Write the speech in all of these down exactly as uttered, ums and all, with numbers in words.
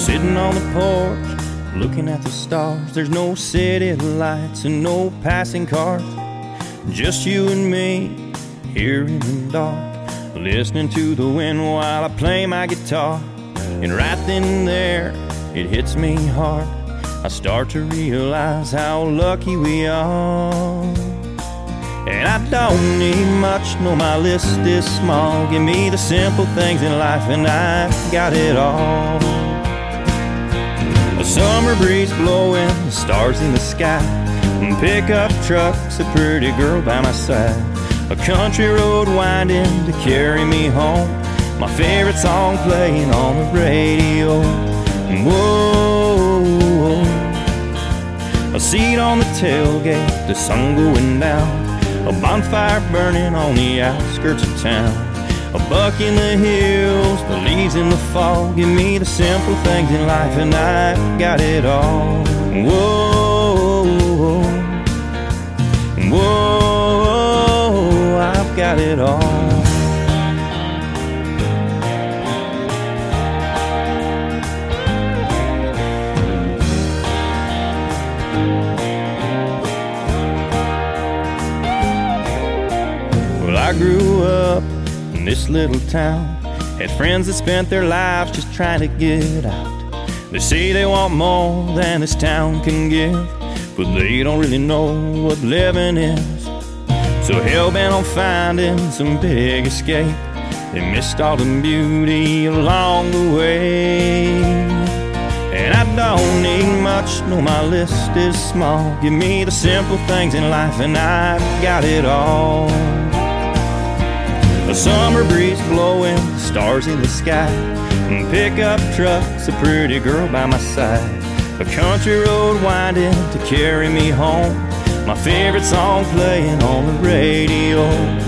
Sitting on the porch, looking at the stars. There's no city lights and no passing cars. Just you and me, here in the dark, listening to the wind while I play my guitar. And right then and there, it hits me hard. I start to realize how lucky we are. And I don't need much, no, my list is small. Give me the simple things in life and I've got it all. A summer breeze blowing, the stars in the sky, pickup trucks, a pretty girl by my side, a country road winding to carry me home, my favorite song playing on the radio. Whoa, a seat on the tailgate, the sun going down, a bonfire burning on the outskirts of town, a buck in the hills, the leaves in the fall. Give me the simple things in life and I've got it all. Whoa, whoa, I've got it all. Well, I grew up in this little town, had friends that spent their lives just trying to get out. They say they want more than this town can give, but they don't really know what living is. So hell-bent on finding some big escape, they missed all the beauty along the way. And I don't need much, no, my list is small. Give me the simple things in life and I've got it all. A summer breeze blowing, stars in the sky, pickup trucks, a pretty girl by my side, a country road winding to carry me home, my favorite song playing on the radio.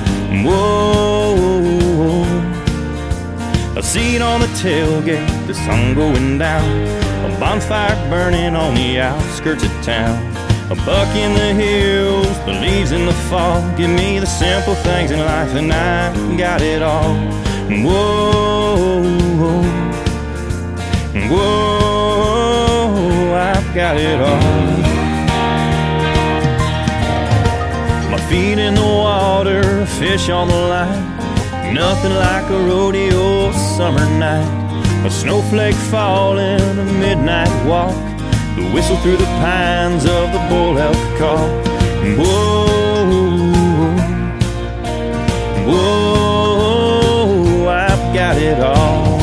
Whoa, a seat on the tailgate, the sun going down, a bonfire burning on the outskirts of town, a buck in the hills, the leaves in the fall. Give me the simple things in life and I've got it all. Whoa, whoa, I've got it all. My feet in the water, a fish on the line, nothing like a rodeo summer night, a snowflake falling, a midnight walk, the whistle through the pines of the bull elk call. Whoa, whoa, I've got it all.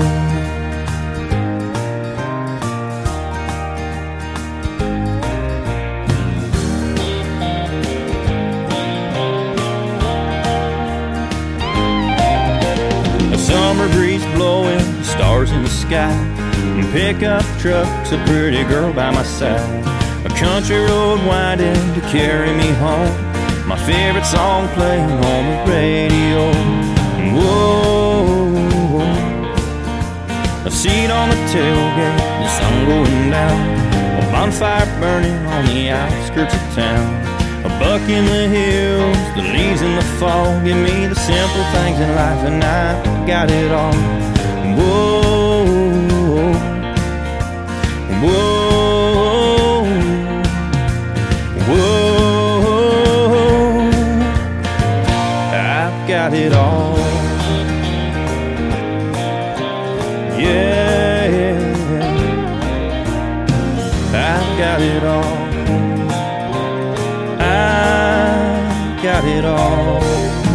A summer breeze blowing, stars in the sky, pickup trucks, a pretty girl by my side, a country road winding to carry me home, my favorite song playing on the radio. Whoa, a seat on the tailgate, the sun going down, a bonfire burning on the outskirts of town, a buck in the hills, the leaves in the fall. Give me the simple things in life and I've got it all. Whoa, whoa, whoa, I've got it all. Yeah, I've got it all. I've got it all.